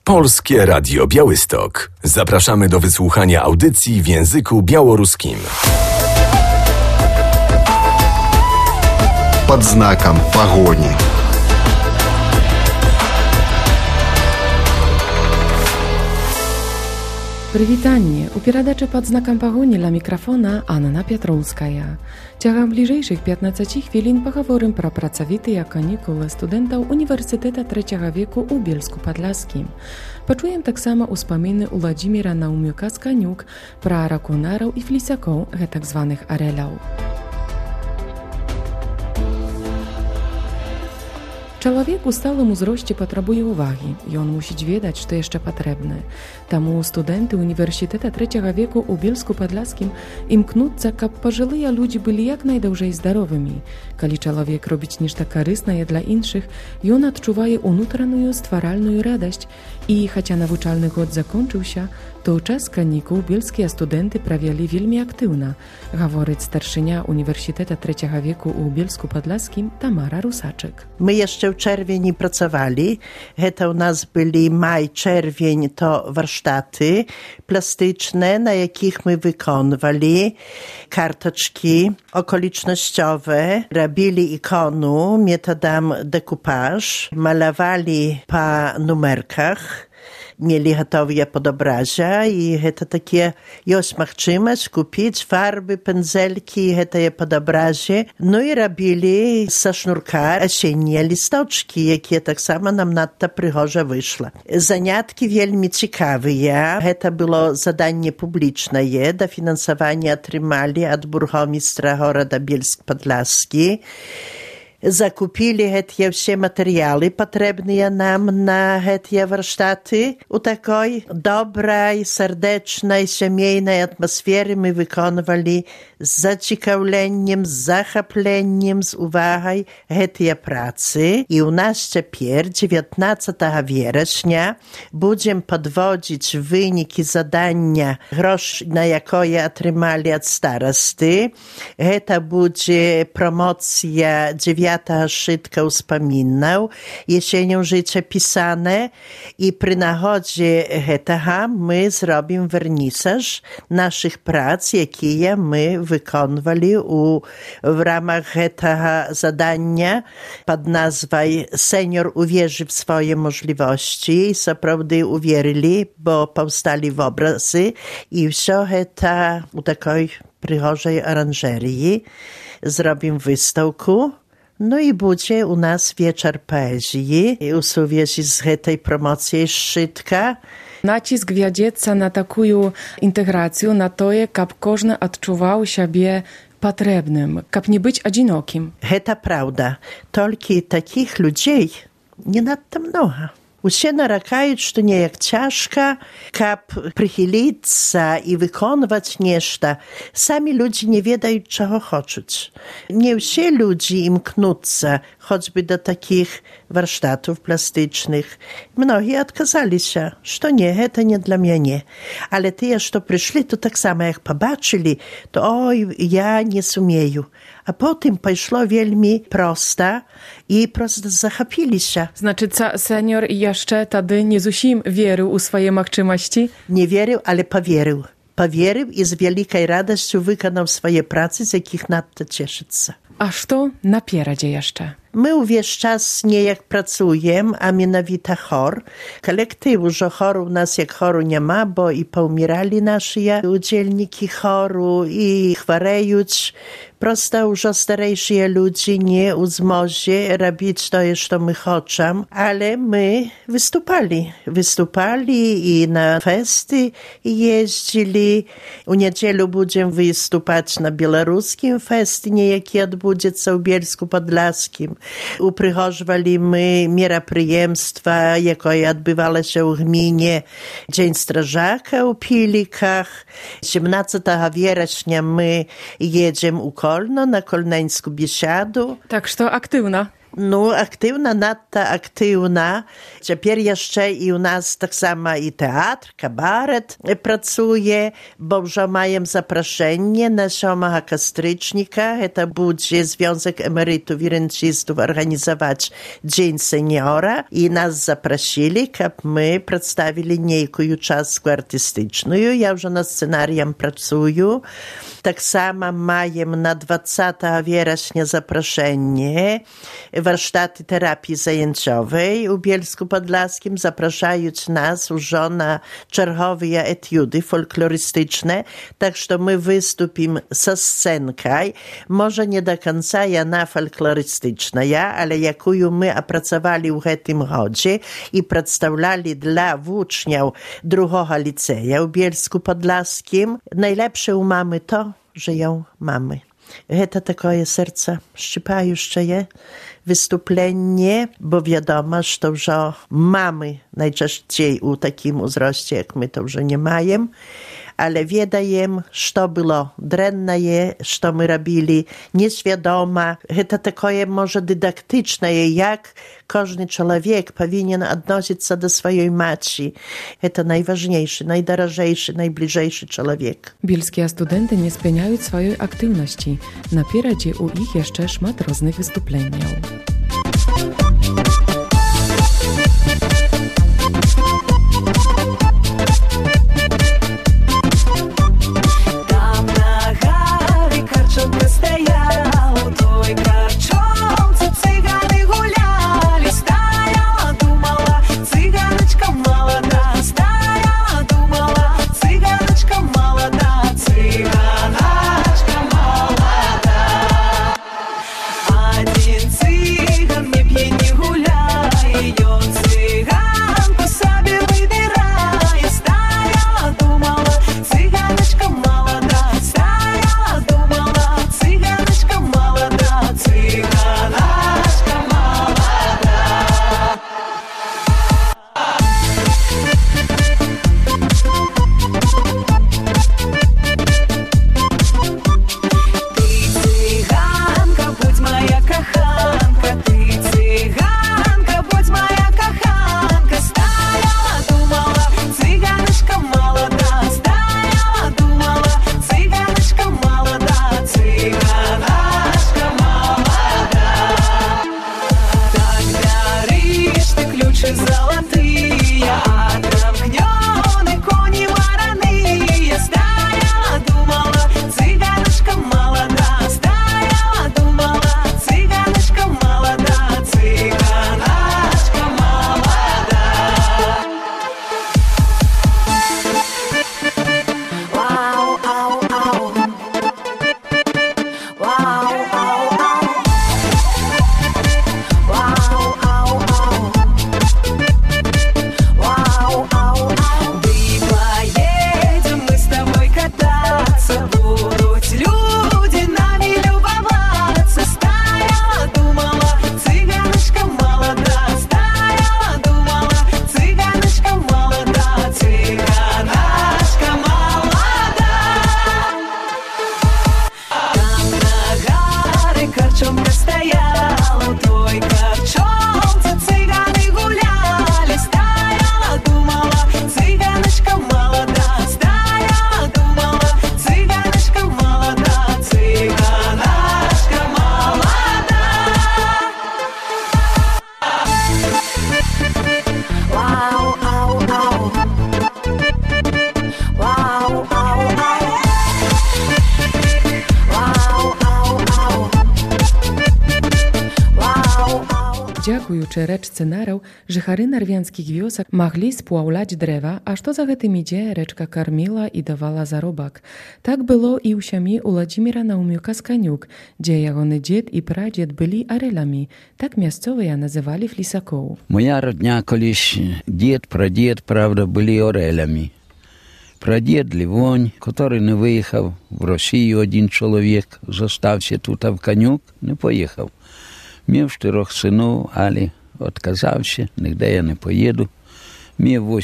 Polskie Radio Białystok. Zapraszamy do wysłuchania audycji w języku białoruskim. Pod znakiem pogoni. Прывітанне! У перадачы пад знакам пагоні ля мікрафона Анна Пятроўская. Цягам бліжэйшых 15 хвілін пагаворым пра працавітыя канікулы студэнтаў універсітэта трэцяга веку ў Бельску-Падляскім. Пачуем таксама ўспаміны Уладзіміра Наўмюка-Сканюк пра ракунараў і флісякоў гэтак званых арэляў. Чалавек у сталым узросце патрабуе ўвагі. Ён мусіць ведаць, што яшчэ патрэбна. Таму студэнты універсітэта трэцяга веку ў Бельску-Падляскім імкнуцца, каб пажылыя людзі былі як найдаўжэй здаровымі. Калі чалавек робіць нешта карыснае для іншых, ён адчувае ўнутраную стваральную радасць. І, хаця навучальны год закончыўся, то ў час канікул бельскія студэнты правялі вельмі актыўна, гаворыць старшыня універсітэта трэцяга веку ў Бельску-Падляскім Тамара Русачек. My jeszcze w czerwieni pracowali. To u nas byli maj, czerwień to warsztaty plastyczne, na jakich my wykonywali karteczki okolicznościowe, robili ikonu metodem dekupaż, malowali po numerkach. Mieli gotowe podobrazia i to takie jest możliwość kupić farby, pędzelki, to je podobrazie. No i robili ze sznurka jesiennie listочки, jakie tak samo nam na to przychorze wyszło. Zaniatki wielmi ciekawe. To było zadanie publiczne. Dofinansowanie otrzymali od burmistrza Goroda Bielsk-Podlaski. Zakupili te wszystkie materiały potrzebne nam na te warsztaty. U takiej dobrej, serdecznej, семейnej atmosfery my wykonywali z zaciekawieniem, z zachapleniem, z uwagą te pracy. I u nas teraz, 19 września, będziemy podwodzić wyniki zadania, grosz, na jakie otrzymali od starosty. To będzie promocja 9 szytka uspominał, jesienią życie pisane i przy nachodzie tego my zrobimy wernisaż naszych prac, jakie my wykonywali w ramach tego zadania pod nazwą Senior uwierzy w swoje możliwości i naprawdę uwierzyli, bo powstali w obrazy i wszystko to u takiej przychorzej oranżerii zrobimy wystawkę. No i będzie u nas wieczór poezji u suvieži z tej promocji szczytka. Nacisk wiedzieca na taką integrację, na to, kab każdy odczuwał siebie potrzebnym, kab nie być одиноким. To prawda. Tylko takich ludzi nie nadto mnogo. Usie narakają, że nie jak ciężko, kab przychyliться i wykonywać nieszta. Sami ludzie nie wiedzą, czego chcieć. Nie wszyscy ludzie im knuться, choćby do takich warsztatów plastycznych. Mnogi odkazali się, że nie, to nie dla mnie. Ale te, co przyszli, to tak samo jak pobaczyli, to oj, ja nie sumieju. A potem poszło wielmi prosto i prosto zachapili się. Znaczy, senior jeszcze wtedy nie zusim wierzył u swoje możliwości? Nie wierzył, ale powierzył. Powierzył i z wielkiej radością wykonał swoje prace, z jakich nadto cieszyć się. A co napieradzie jeszcze? My wiesz czas nie jak pracujemy, a mianowita chor. Kolektywu, że choru u nas jak choru nie ma, bo i poumierali nasi udzielniki choru i chwarejuć. Prosto już starejsi ludzie nie u zmozie robić to, co my chcemy, ale my wystupali i na festy jeździli. U niedzielu będziemy wystupać na białoruskim festie, jaki odbędzie się w Bielsku-Podlaskim. Uprychożwali my mieropryjemstwa, jakie odbywało się w gminie Dzień Strażaka u Pilikach. 17 września my jedziemy u Kolno na kolneńską biesiadu. Tak, że aktywna. No, aktywna, nadto aktywna. Teraz jeszcze i u nas tak samo i teatr, kabaret pracuje, bo już mają zaproszenie na 7 stycznia. To będzie Związek Emerytów i Rencistów organizować Dzień Seniora i nas zaprosili, aby my przedstawili niejaką czaskę artystyczną. Ja już na scenarium pracuję. Tak samo mają na 20 września zaproszenie warsztaty terapii zajęciowej u Bielsku Podlaskim. Zapraszają nas już na czerwowe etiudy folklorystyczne, tak że my wystupimy ze scenką, może nie do końca na folklorystyczna, ale jaką my opracowali w tym chodzie i przedstawiali dla uczniów drugiego liceja u Bielsku Podlaskim. Najlepsze u mamy to, że ją mamy. To takie serce szczypajuще wystąpienie, bo wiadomo, że to już mamy najczęściej u takim wzroście, jak my to już nie mają, ale wiedajem, co było drenne, co my robili nieświadoma. To takie może dydaktyczne, jak każdy człowiek powinien odnosić się do swojej matki. To najważniejszy, najdrożejszy, najbliżejszy człowiek. Bielskie studenty nie spełniają swojej aktywności. Napieradzie u ich jeszcze szmat różnych wystąpień. Dziękujący reczce narał, że chary narwianskich wiosek mogli spławlać drewa, a što za tym idzie, reczka karmiła i dawała zarobak. Tak było i u siami u Władimira Naumiuka z Kaniuk, gdzie jego dzied i pradzied byli arelami. Tak miejscowe ja nazywali w Lisakowu. Moja rodnia kiedyś dzied, pradzied, prawda, byli orelami. Pradzied Ливонь, który nie wyjechał w Rosję, jeden człowiek został się tutaj w Kaniuk, nie pojechał. Miał 4 synów, ale odkazał się, nigdy ja nie pojeду. Miał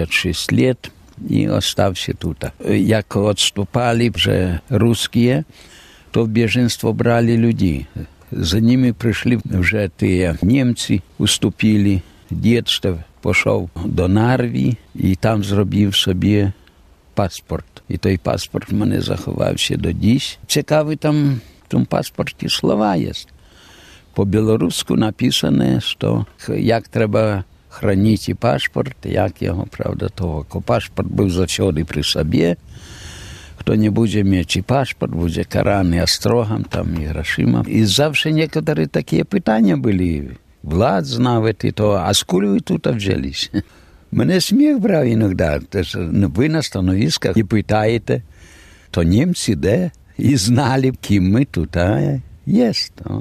86 lat i ostał się tutaj. Jak odstupali, że ruskie, to w bieżeństwo brali ludzi. за ними прийшли вже ті німці, уступили. Дід ще пішов до Нарві і там зробив собі паспорт. І той паспорт в мене заховався до дісь. Цікаві там в тому паспорті слова є. По-білоруську написано, що як треба хранити паспорт, як його, правда, того. Паспорт був завжди при собі. Хто не буде мати паспорт, буде караний острогом, там, і грошима. І завжди некоторі такі питання були. Влад знав і то, а скулі ви тут взялись? Мене сміх брав іноді. Ви на становисках і питаєте, то німці де? І знали, ким ми тут, є.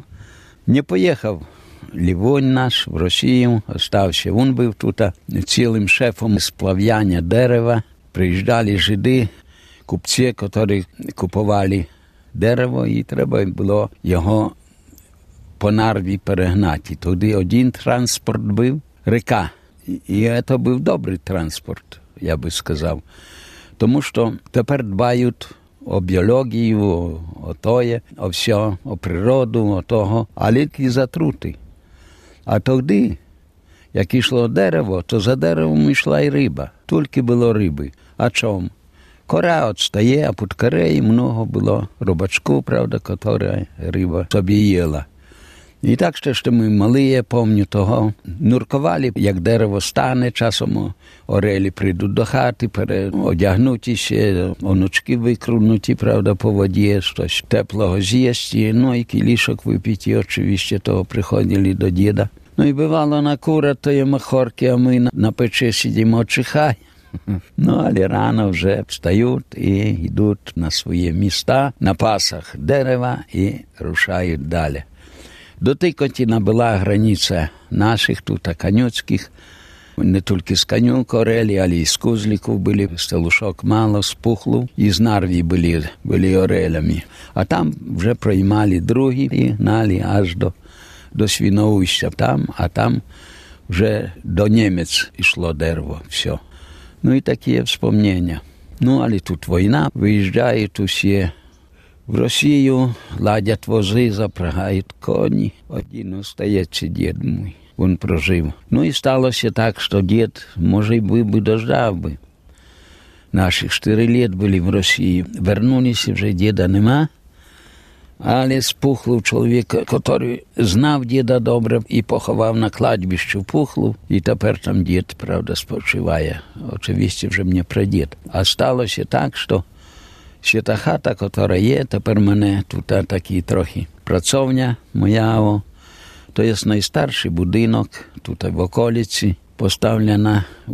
Не поїхав Лівонь наш в Росію, остався. Він був тут цілим шефом сплавляння дерева. Приїжджали жиди, купці, які купували дерево, і треба було його по Нарві перегнати. Тоді один транспорт був, река. І це був добрий транспорт, я би сказав. Тому що тепер дбають о біологію, о тоє, о все, о природу, о того, але ті затрути. А тоді, як йшло дерево, то за деревом йшла і риба. Тільки було риби. А чому? Кора відстає, а під корею много було рибачку, правда, яка риба собі їла. І так що ми мали, я пам'ятаю того, нуркували, як дерево стане, часом орелі прийдуть до хати, одягнутися, онучки викрунуті, правда, по воді, щось теплого з'їсти, ну і кілішок випити, очевидно, того приходили до діда. Ну і бувало на кура, то є махорки, а ми на печі сидимо, чихай. Ну, але рано вже встають і йдуть на свої міста, на пасах дерева і рушають далі. Дотикотіна була границя наших тут, канюцьких, не тільки з канюк орелі, але й з кузликів були, стелушок мало, з пухлу, і з Нарві були орелями. А там вже приймали другі і гнали аж до Свіноуща там, а там вже до Німець йшло дерево, все. Ну і такі вспомнення. Ну, але тут війна, виїжджають усі в Росію, ладять вози, запрягають коні. Один остається дід мій, він прожив. Ну і сталося так, що дід, може, й би дождав би. Наші 4 літ були в Росії. Вернулися, вже діда нема. Але спухлив чоловіка, який знав діда добре і поховав на кладбищі Пухлу. І тепер там дід, правда, спочиває. Очевидно, вже мені прадід. А сталося так, що ще та хата, яка є, тепер мене тут такий трохи працовня моя. То є найстарший будинок тут в околиці, поставлена у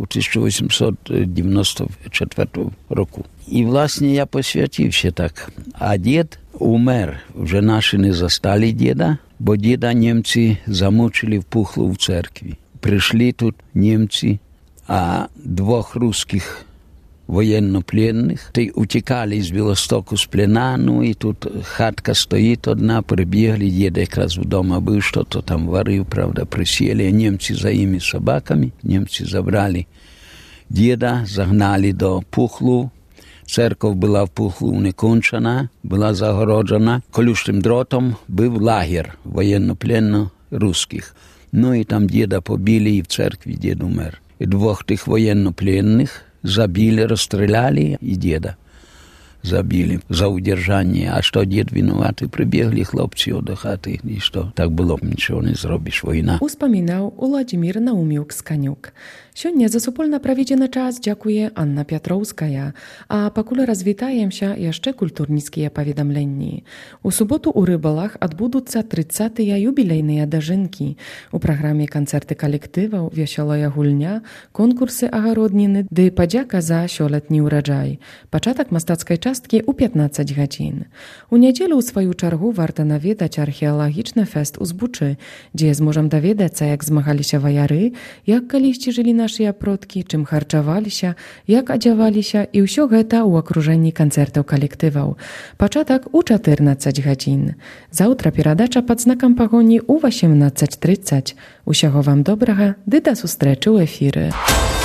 1894 року. І, власне, я посвятився так. А дід умер. Вже наші не застали діда, бо діда німці замучили в Пухлу в церкві. Прийшли тут німці, а 2 русських воєннопленних, ті утікали з Білостоку з плена, ну і тут хатка стоїть одна, прибігли, дід якраз вдома був, що то там варив, правда, присіли, німці за їми собаками, німці забрали діда, загнали до Пухлу, церква була в Пухлу не кончена, була загороджена, колючим дротом був лагер воєннопленно-русських. Ну і там діда побили, і в церкві дід умер. І 2 тих воєннопленних забили, розстріляли і діда забили за удержання. А що дід винуватий? Прибігли хлопці до хати. І що? Так було, нічого не зробиш, війна. Успомінав Уладзімір Науmiuk z Kaniuk. Сёння за супольна праведзены час дзякуе Анна Пятроўская, а пакуль развітаемся яшчэ культурніцкія паведамленні. У суботу ў Рыбалах адбудуцца 30-тыя юбілейныя дажынкі. У праграме канцэрты калектываў, вясёлая гульня, конкурсы агародніны ды падзяка за сёлетні ўраджай. Пачатак мастацкай часткі ў 15 гадзін. У нядзелю ў сваю чаргу варта наведаць археалагічны фэст у Збучы, дзе зможам даведацца, як змагаліся ваяры, як калісьці жылі нашыя продкі, чым харчаваліся, як адзяваліся, і ўсё гэта ў акружэнні канцэртаў калектываў. Пачатак у 14 гадзін. Заўтра перадача пад знакам пагоні ў 18:30. Усяго вам добрага, ды да сустрэчы ў эфіры.